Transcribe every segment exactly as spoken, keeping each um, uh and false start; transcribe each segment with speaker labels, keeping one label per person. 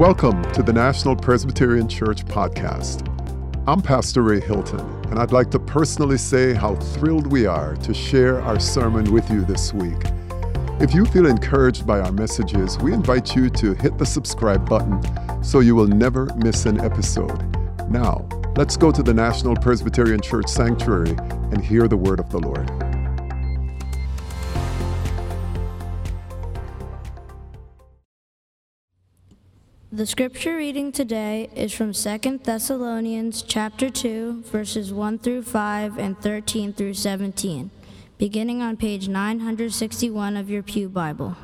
Speaker 1: Welcome to the National Presbyterian Church podcast. I'm Pastor Ray Hilton, and I'd like to personally say how thrilled we are to share our sermon with you this week. If you feel encouraged by our messages, we invite you to hit the subscribe button so you will never miss an episode. Now, let's go to the National Presbyterian Church Sanctuary and hear the word of the Lord.
Speaker 2: The scripture reading today is from Second Thessalonians chapter two, verses one through five and thirteen through seventeen, beginning on page nine hundred sixty-one of your Pew Bible.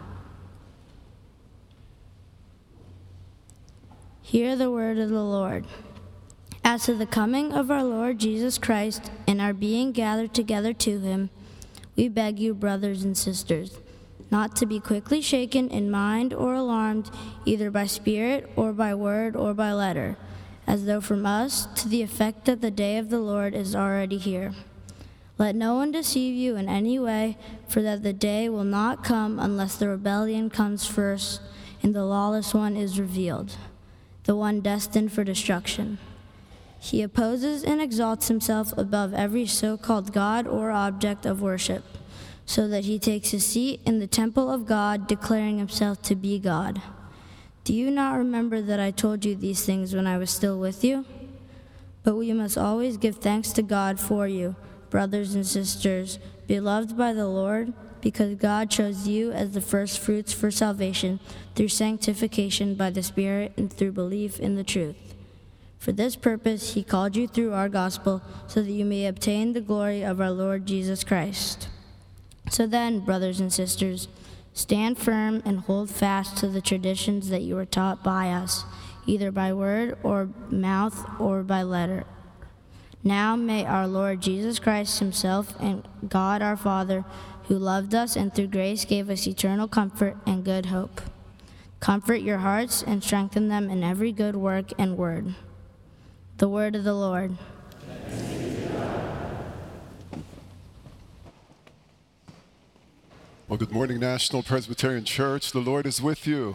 Speaker 2: Hear the word of the Lord. As to the coming of our Lord Jesus Christ and our being gathered together to him, we beg you, brothers and sisters, not to be quickly shaken in mind or alarmed, either by spirit or by word or by letter, as though from us, to the effect that the day of the Lord is already here. Let no one deceive you in any way, for that the day will not come unless the rebellion comes first and the lawless one is revealed, the one destined for destruction. He opposes and exalts himself above every so-called God or object of worship, so that he takes his seat in the temple of God, declaring himself to be God. Do you not remember that I told you these things when I was still with you? But we must always give thanks to God for you, brothers and sisters, beloved by the Lord, because God chose you as the first fruits for salvation through sanctification by the Spirit and through belief in the truth. For this purpose he called you through our gospel, so that you may obtain the glory of our Lord Jesus Christ. So then, brothers and sisters, stand firm and hold fast to the traditions that you were taught by us, either by word or mouth or by letter. Now may our Lord Jesus Christ himself and God our Father, who loved us and through grace gave us eternal comfort and good hope, comfort your hearts and strengthen them in every good work and word. The word of the Lord.
Speaker 1: Well, good morning, National Presbyterian Church. The Lord is with you.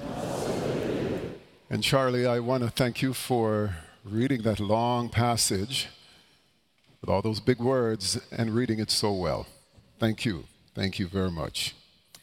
Speaker 1: And Charlie, I want to thank you for reading that long passage with all those big words and reading it so well. Thank you. Thank you very much.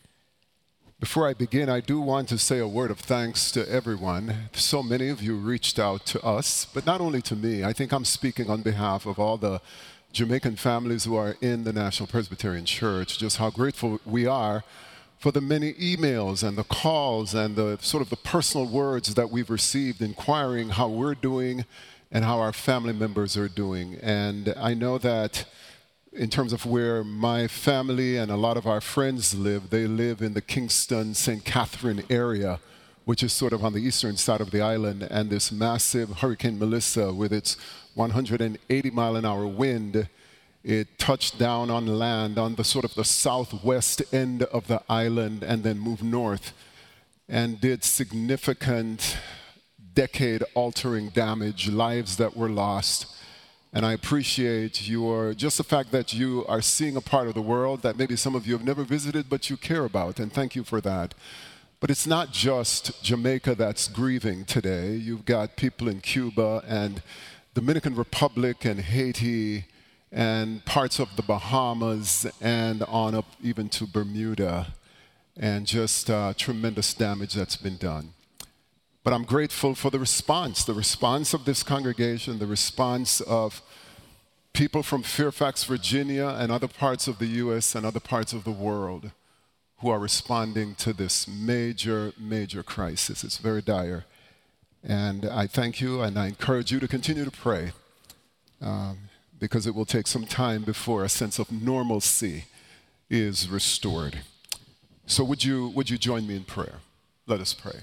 Speaker 1: Before I begin, I do want to say a word of thanks to everyone. So many of you reached out to us, but not only to me. I think I'm speaking on behalf of all the Jamaican families who are in the National Presbyterian Church, just how grateful we are for the many emails and the calls and the sort of the personal words that we've received inquiring how we're doing and how our family members are doing. And I know that in terms of where my family and a lot of our friends live, they live in the Kingston, Saint Catherine area, which is sort of on the eastern side of the island, and this massive Hurricane Melissa with its one hundred eighty mile an hour wind, it touched down on land on the sort of the southwest end of the island and then moved north and did significant decade-altering damage, lives that were lost. And I appreciate your, just the fact that you are seeing a part of the world that maybe some of you have never visited, but you care about, and thank you for that. But it's not just Jamaica that's grieving today. You've got people in Cuba and Dominican Republic and Haiti and parts of the Bahamas and on up even to Bermuda, and just uh, tremendous damage that's been done. But I'm grateful for the response, the response of this congregation, the response of people from Fairfax, Virginia, and other parts of the U S and other parts of the world who are responding to this major, major crisis. It's very dire. And I thank you, and I encourage you to continue to pray, um, because it will take some time before a sense of normalcy is restored. So would you, would you join me in prayer? Let us pray.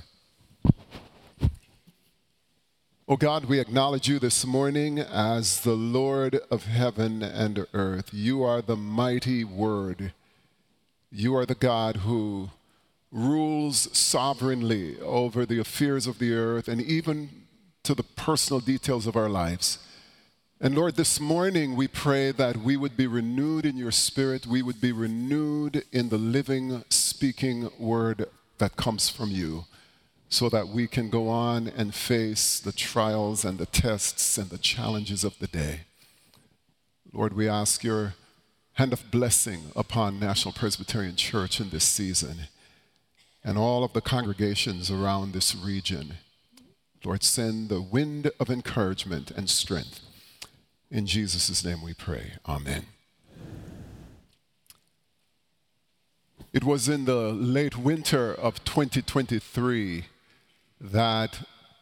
Speaker 1: Oh God, we acknowledge you this morning as the Lord of heaven and earth. You are the mighty Word. You are the God who rules sovereignly over the affairs of the earth and even to the personal details of our lives. And Lord, this morning we pray that we would be renewed in your Spirit. We would be renewed in the living, speaking word that comes from you. so that we can go on and face the trials and the tests and the challenges of the day. Lord, we ask your hand of blessing upon National Presbyterian Church in this season and all of the congregations around this region. Lord, send the wind of encouragement and strength. In Jesus' name we pray. Amen. It was in the late winter of twenty twenty-three that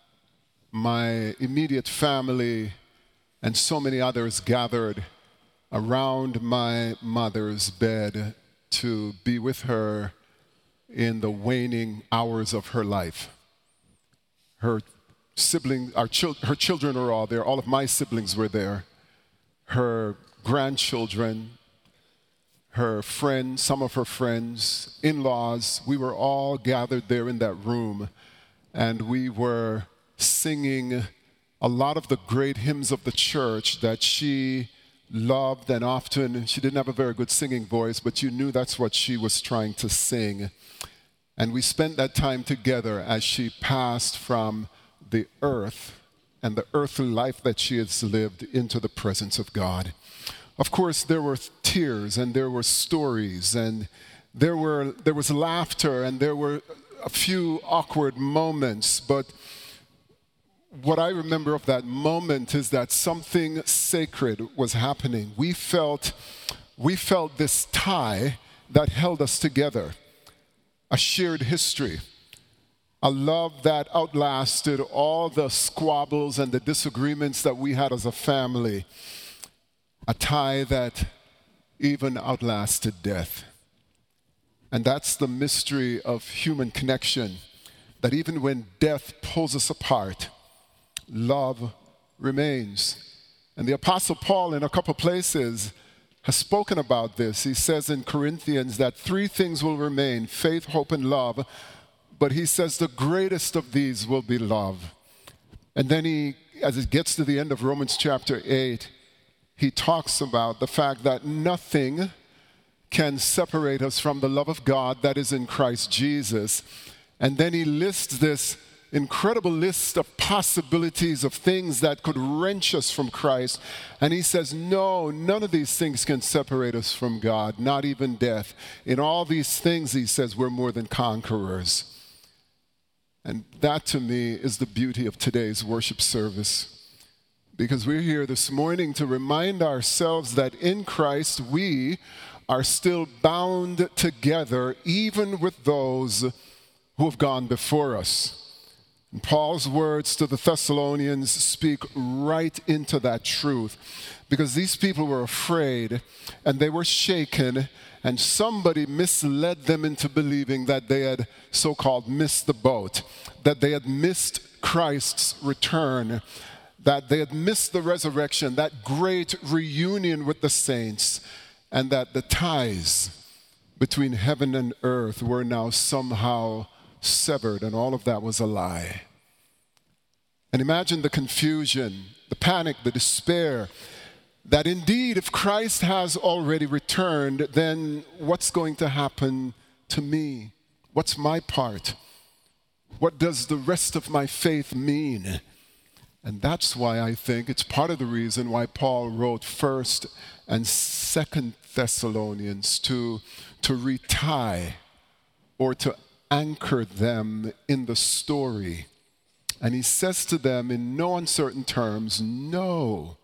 Speaker 1: my immediate family and so many others gathered around my mother's bed to be with her in the waning hours of her life. Her siblings, our chil- her children were all there. All of my siblings were there. Her grandchildren, her friends, some of her friends, in-laws, we were all gathered there in that room, and we were singing a lot of the great hymns of the church that she loved, and often she didn't have a very good singing voice, but you knew that's what she was trying to sing. And we spent that time together as she passed from the earth and the earthly life that she has lived into the presence of God. Of course, there were tears and there were stories and there were there was laughter and there were a few awkward moments, but what I remember of that moment is that something sacred was happening. We felt we felt this tie that held us together. A shared history, a love that outlasted all the squabbles and the disagreements that we had as a family, a tie that even outlasted death. And that's the mystery of human connection, that even when death pulls us apart, love remains. And the Apostle Paul, in a couple places, has spoken about this. He says in Corinthians that three things will remain: faith, hope, and love. But he says the greatest of these will be love. And then he, as it gets to the end of Romans chapter eight, he talks about the fact that nothing can separate us from the love of God that is in Christ Jesus. And then he lists this incredible list of possibilities of things that could wrench us from Christ. And he says, no, none of these things can separate us from God, not even death. In all these things, he says, we're more than conquerors. And that, to me, is the beauty of today's worship service. Because we're here this morning to remind ourselves that in Christ we are still bound together, even with those who have gone before us. And Paul's words to the Thessalonians speak right into that truth, because these people were afraid and they were shaken, and somebody misled them into believing that they had so-called missed the boat, that they had missed Christ's return, that they had missed the resurrection, that great reunion with the saints, and that the ties between heaven and earth were now somehow severed, and all of that was a lie. And imagine the confusion, the panic, the despair, that indeed if Christ has already returned, then what's going to happen to me? What's my part? What does the rest of my faith mean? And that's why I think it's part of the reason why Paul wrote First and Second Thessalonians to, to retie or to anchor them in the story. And he says to them in no uncertain terms, no,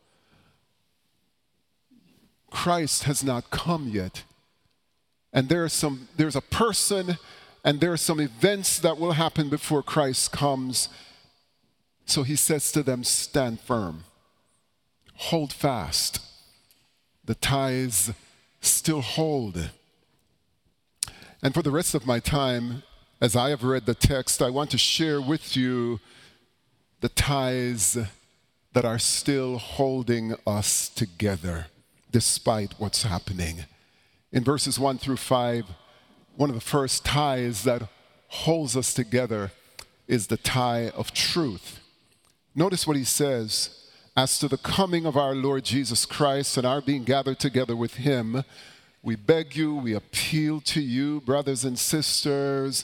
Speaker 1: Christ has not come yet. And there are some, there's a person and there are some events that will happen before Christ comes. So he says to them, stand firm, hold fast. The ties still hold. And for the rest of my time, as I have read the text, I want to share with you the ties that are still holding us together despite what's happening. In verses one through five, one of the first ties that holds us together is the tie of truth. Notice what he says: as to the coming of our Lord Jesus Christ and our being gathered together with him, we beg you, we appeal to you, brothers and sisters,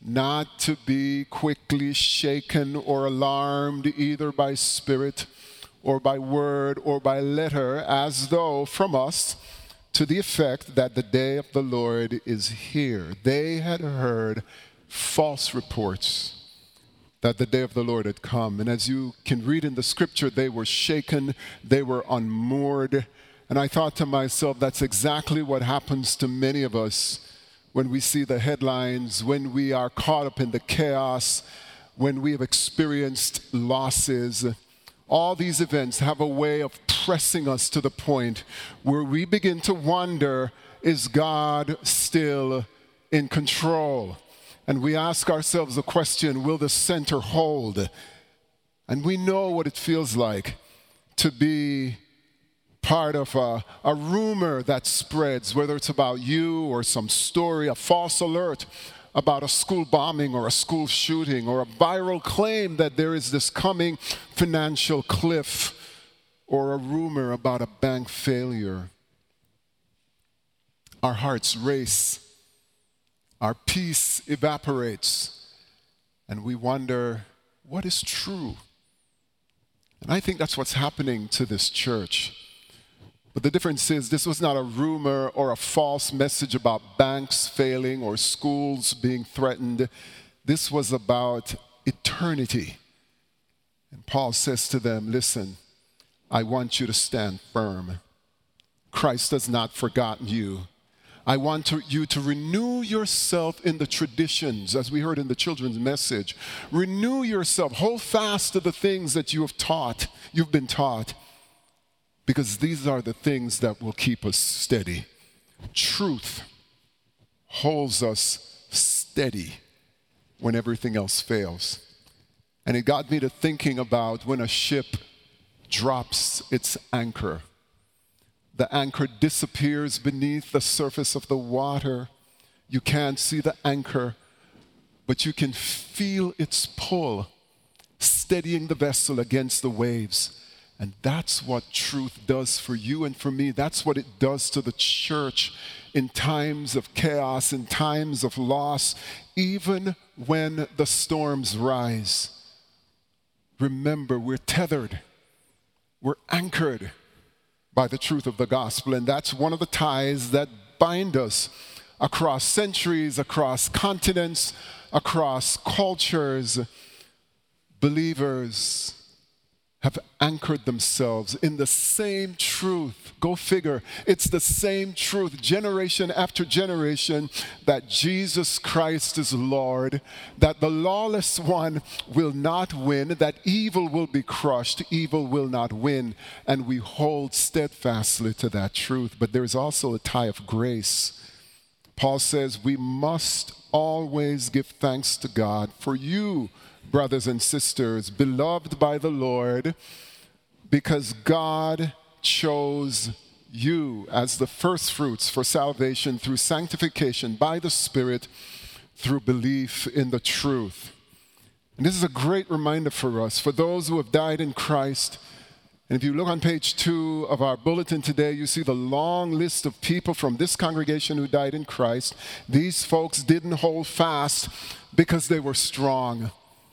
Speaker 1: not to be quickly shaken or alarmed either by spirit or by word or by letter, as though from us, to the effect that the day of the Lord is here. They had heard false reports that the day of the Lord had come. And as you can read in the scripture, they were shaken, they were unmoored. And I thought to myself, that's exactly what happens to many of us when we see the headlines, when we are caught up in the chaos, when we have experienced losses. All these events have a way of pressing us to the point where we begin to wonder, is God still in control? And we ask ourselves the question, will the center hold? And we know what it feels like to be part of a, a rumor that spreads, whether it's about you or some story, a false alert about a school bombing or a school shooting, or a viral claim that there is this coming financial cliff, or a rumor about a bank failure. Our hearts race. Our peace evaporates, and we wonder, what is true? And I think that's what's happening to this church. But the difference is, this was not a rumor or a false message about banks failing or schools being threatened. This was about eternity. And Paul says to them, listen, I want you to stand firm. Christ has not forgotten you. I want to, you to renew yourself in the traditions, as we heard in the children's message. Renew yourself. Hold fast to the things that you have taught, you've been taught, because these are the things that will keep us steady. Truth holds us steady when everything else fails. And it got me to thinking about when a ship drops its anchor. The anchor disappears beneath the surface of the water. You can't see the anchor, but you can feel its pull, steadying the vessel against the waves. And that's what truth does for you and for me. That's what it does to the church in times of chaos, in times of loss, even when the storms rise. Remember, we're tethered, we're anchored by the truth of the gospel. And that's one of the ties that bind us across centuries, across continents, across cultures. Believers have anchored themselves in the same truth. Go figure. It's the same truth, generation after generation, that Jesus Christ is Lord, that the lawless one will not win, that evil will be crushed, evil will not win. And we hold steadfastly to that truth. But there's also a tie of grace. Paul says we must always give thanks to God for you, brothers and sisters, beloved by the Lord, because God chose you as the first fruits for salvation through sanctification by the Spirit, through belief in the truth. And this is a great reminder for us, for those who have died in Christ. And if you look on page two of our bulletin today, you see the long list of people from this congregation who died in Christ. These folks didn't hold fast because they were strong,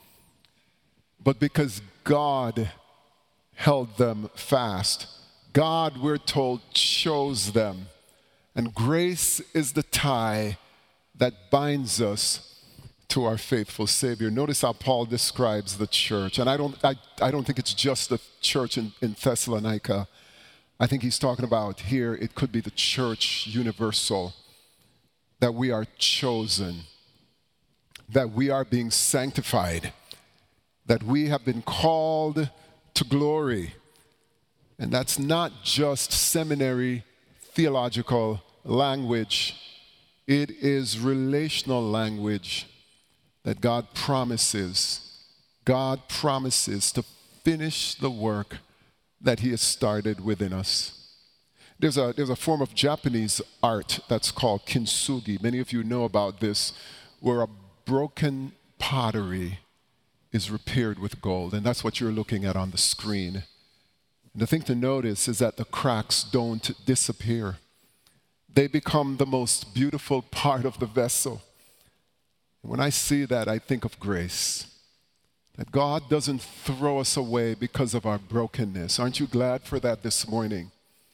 Speaker 1: but because God held them fast. God, we're told, chose them. And grace is the tie that binds us to our faithful Savior. Notice how Paul describes the church. And I don't, I, I don't think it's just the church in, in Thessalonica. I think he's talking about here, it could be the church universal, that we are chosen, that we are being sanctified, that we have been called to glory. And that's not just seminary theological language. It is relational language that God promises. God promises to finish the work that he has started within us. There's a, there's a form of Japanese art that's called kintsugi. Many of you know about this, where a broken pottery is repaired with gold. And that's what you're looking at on the screen. And the thing to notice is that the cracks don't disappear. They become the most beautiful part of the vessel. When I see that, I think of grace. That God doesn't throw us away because of our brokenness. Aren't you glad for that this morning?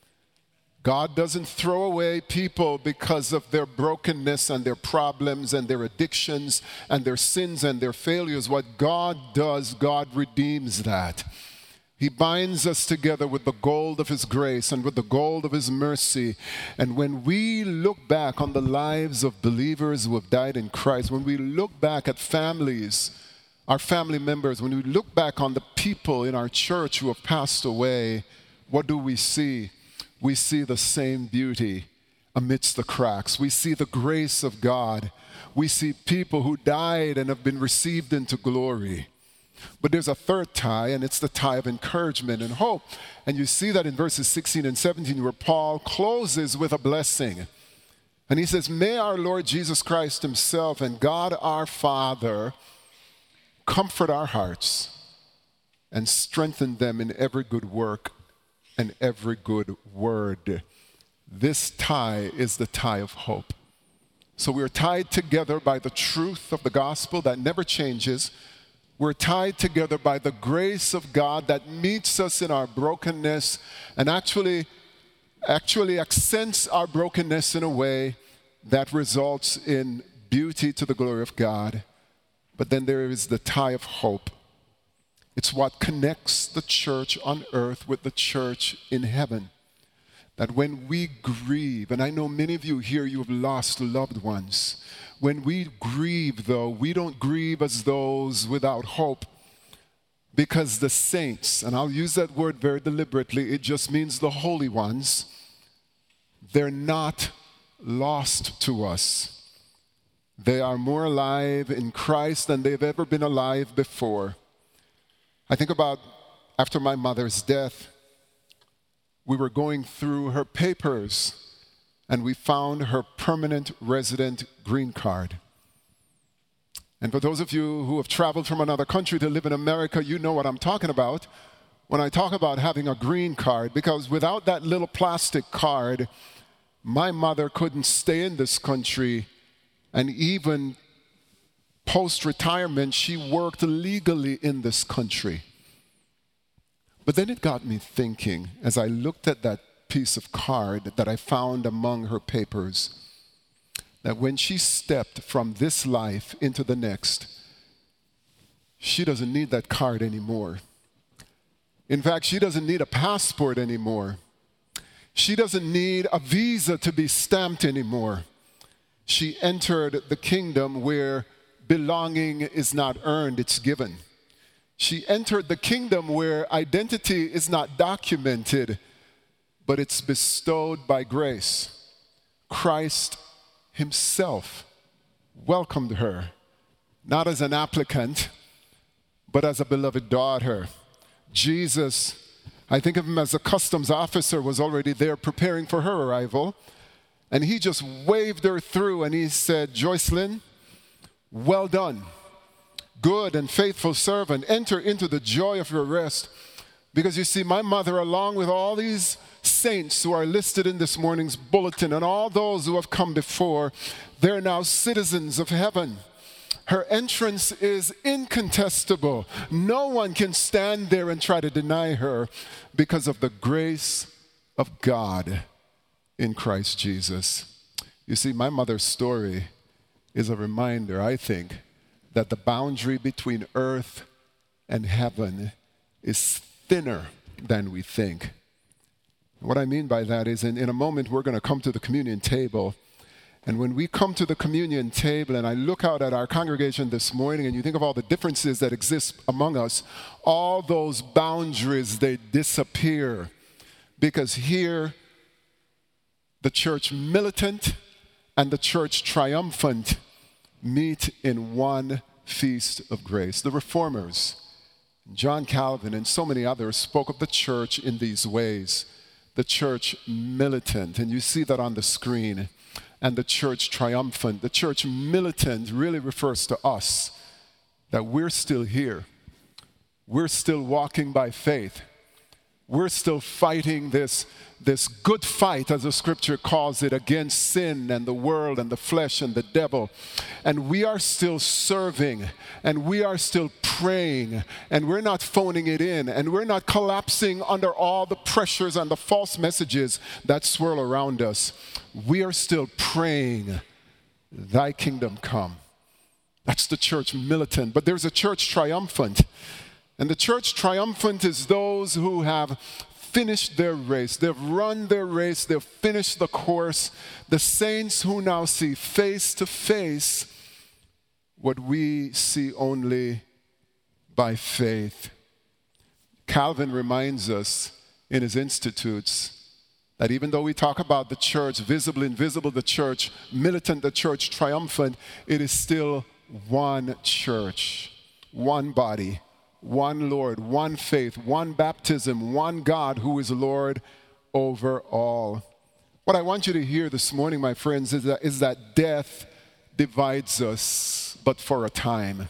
Speaker 1: God doesn't throw away people because of their brokenness and their problems and their addictions and their sins and their failures. What God does, God redeems that. He binds us together with the gold of His grace and with the gold of His mercy. And when we look back on the lives of believers who have died in Christ, when we look back at families, our family members, when we look back on the people in our church who have passed away, what do we see? We see the same beauty amidst the cracks. We see the grace of God. We see people who died and have been received into glory. But there's a third tie, and it's the tie of encouragement and hope. And you see that in verses sixteen and seventeen, where Paul closes with a blessing. And he says, "May our Lord Jesus Christ Himself and God our Father comfort our hearts and strengthen them in every good work and every good word." This tie is the tie of hope. So we're tied together by the truth of the gospel that never changes. We're tied together by the grace of God that meets us in our brokenness and actually, actually accents our brokenness in a way that results in beauty to the glory of God. But then there is the tie of hope. It's what connects the church on earth with the church in heaven. That when we grieve, and I know many of you here, you have lost loved ones. When we grieve, though, we don't grieve as those without hope. Because the saints, and I'll use that word very deliberately, it just means the holy ones, they're not lost to us. They are more alive in Christ than they've ever been alive before. I think about after my mother's death, we were going through her papers and we found her permanent resident green card. And for those of you who have traveled from another country to live in America, you know what I'm talking about when I talk about having a green card, because without that little plastic card, my mother couldn't stay in this country. And even post-retirement, she worked legally in this country. But then it got me thinking, as I looked at that piece of card that I found among her papers, that when she stepped from this life into the next, she doesn't need that card anymore. In fact, she doesn't need a passport anymore. She doesn't need a visa to be stamped anymore. She entered the kingdom where belonging is not earned, it's given. She entered the kingdom where identity is not documented, but it's bestowed by grace. Christ Himself welcomed her, not as an applicant, but as a beloved daughter. Jesus, I think of Him as a customs officer, was already there preparing for her arrival. And He just waved her through and He said, "Joycelyn, well done. Good and faithful servant, enter into the joy of your rest." Because you see, my mother, along with all these saints who are listed in this morning's bulletin and all those who have come before, they're now citizens of heaven. Her entrance is incontestable. No one can stand there and try to deny her because of the grace of God in Christ Jesus. You see, my mother's story is a reminder, I think, that the boundary between earth and heaven is thinner than we think. What I mean by that is in, in a moment we're going to come to the communion table. And when we come to the communion table and I look out at our congregation this morning and you think of all the differences that exist among us, all those boundaries, they disappear. Because here, the church militant and the church triumphant meet in one feast of grace. The Reformers, John Calvin and so many others spoke of the church in these ways. The church militant, and you see that on the screen, and the church triumphant. The church militant really refers to us, that we're still here. We're still walking by faith. We're still fighting this, this good fight, as the scripture calls it, against sin and the world and the flesh and the devil. And we are still serving, and we are still praying, and we're not phoning it in, and we're not collapsing under all the pressures and the false messages that swirl around us. We are still praying, thy kingdom come. That's the church militant. But there's a church triumphant. And the church triumphant is those who have finished their race. They've run their race. They've finished the course. The saints who now see face to face what we see only by faith. Calvin reminds us in his Institutes that even though we talk about the church, visible, invisible, the church, militant, the church, triumphant, it is still one church, one body, one Lord, one faith, one baptism, one God who is Lord over all. What I want you to hear this morning, my friends, is that, is that death divides us, but for a time.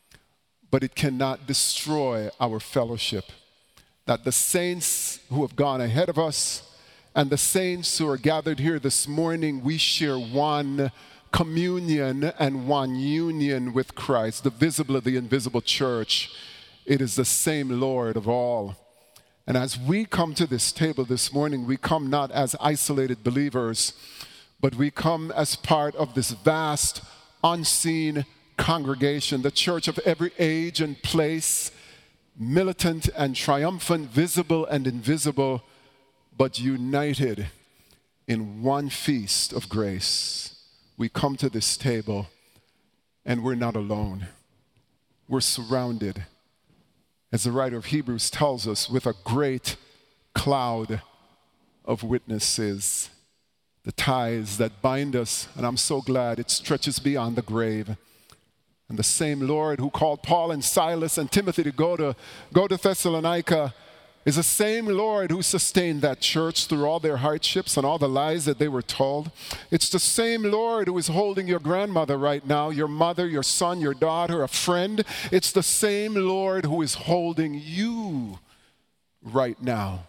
Speaker 1: But it cannot destroy our fellowship. That the saints who have gone ahead of us and the saints who are gathered here this morning, we share one communion and one union with Christ, the visible of the invisible church. It is the same Lord of all. And as we come to this table this morning, we come not as isolated believers, but we come as part of this vast, unseen congregation, the church of every age and place, militant and triumphant, visible and invisible, but united in one feast of grace. We come to this table, and we're not alone. We're surrounded, as the writer of Hebrews tells us, with a great cloud of witnesses, the ties that bind us, and I'm so glad it stretches beyond the grave. And the same Lord who called Paul and Silas and Timothy to go to, go to Thessalonica is the same Lord who sustained that church through all their hardships and all the lies that they were told. It's the same Lord who is holding your grandmother right now, your mother, your son, your daughter, a friend. It's the same Lord who is holding you right now.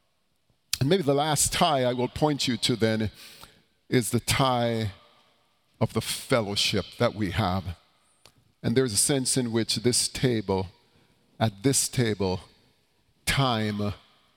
Speaker 1: And maybe the last tie I will point you to then is the tie of the fellowship that we have. And there's a sense in which this table, at this table, time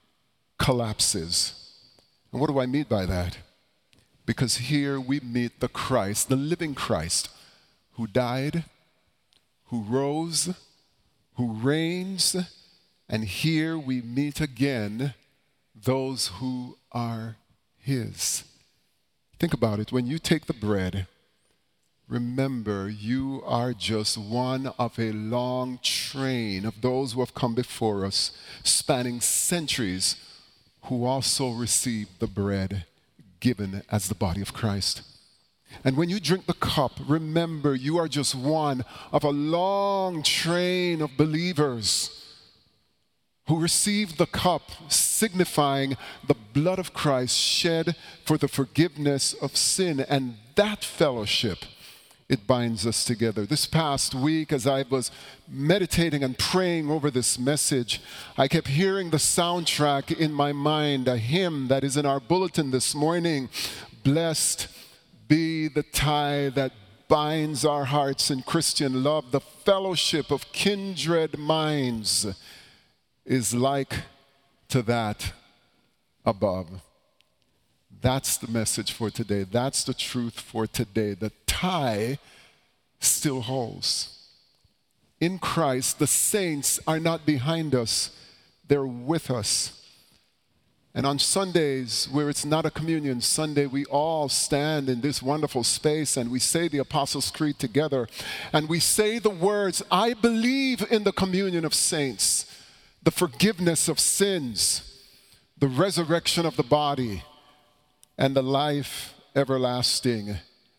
Speaker 1: collapses. And what do I mean by that? Because here we meet the Christ, the living Christ, who died, who rose, who reigns, and here we meet again those who are his. Think about it. When you take the bread, remember, you are just one of a long train of those who have come before us, spanning centuries, who also received the bread given as the body of Christ. And when you drink the cup, remember, you are just one of a long train of believers who received the cup, signifying the blood of Christ shed for the forgiveness of sin. And that fellowship, it binds us together. This past week, as I was meditating and praying over this message, I kept hearing the soundtrack in my mind, a hymn that is in our bulletin this morning. Blessed be the tie that binds our hearts in Christian love. The fellowship of kindred minds is like to that above. That's the message for today. That's the truth for today. The tie still holds. In Christ, the saints are not behind us. They're with us. And on Sundays, where it's not a communion Sunday, we all stand in this wonderful space and we say the Apostles' Creed together. And we say the words, I believe in the communion of saints, the forgiveness of sins, the resurrection of the body, and the life everlasting.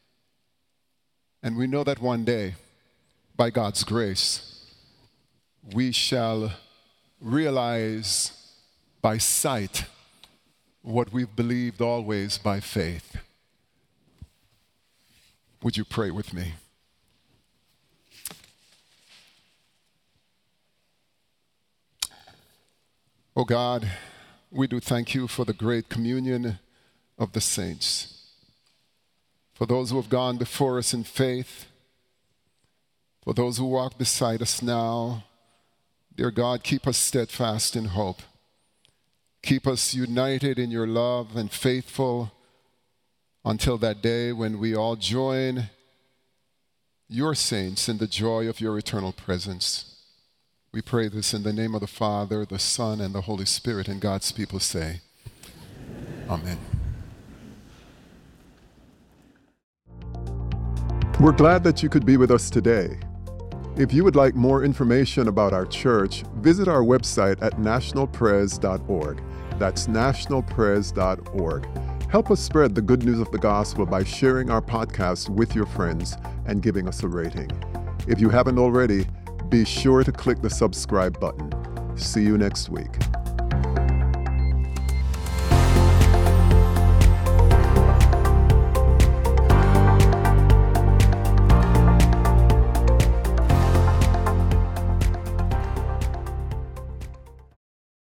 Speaker 1: And we know that one day, by God's grace, we shall realize by sight what we've believed always by faith. Would you pray with me? Oh God, we do thank you for the great communion of the saints, for those who have gone before us in faith, for those who walk beside us now. Dear God, keep us steadfast in hope. Keep us united in your love and faithful until that day when we all join your saints in the joy of your eternal presence. We pray this in the name of the Father, the Son, and the Holy Spirit, and God's people say, Amen.
Speaker 3: We're glad that you could be with us today. If you would like more information about our church, visit our website at national pres dot org. That's national pres dot org. Help us spread the good news of the gospel by sharing our podcast with your friends and giving us a rating. If you haven't already, be sure to click the subscribe button. See you next week.